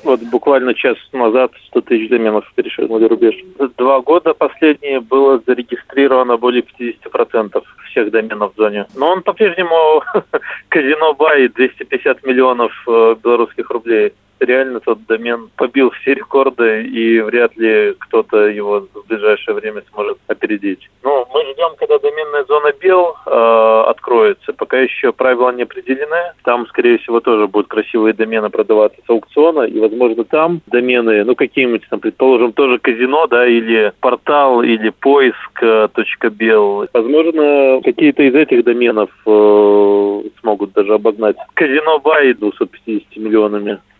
Вот буквально час назад 100 тысяч доменов перешагнули рубеж. За 2 года последние было зарегистрировано более 50% всех доменов в зоне. Но он по-прежнему казино Бай 250 миллионов белорусских рублей. Реально тот домен побил все рекорды, и вряд ли кто-то его в ближайшее время сможет опередить. Но мы ждем, когда доменная зона Бел откроется. Пока еще правила не определены. Там, скорее всего, тоже будут красивые домены продаваться с аукциона, и, возможно, там домены, какие-нибудь, там, предположим, тоже казино, да, или портал, или поиск.бел. Возможно, какие-то из этих доменов смогут даже обогнать казино Бай 250 миллионами.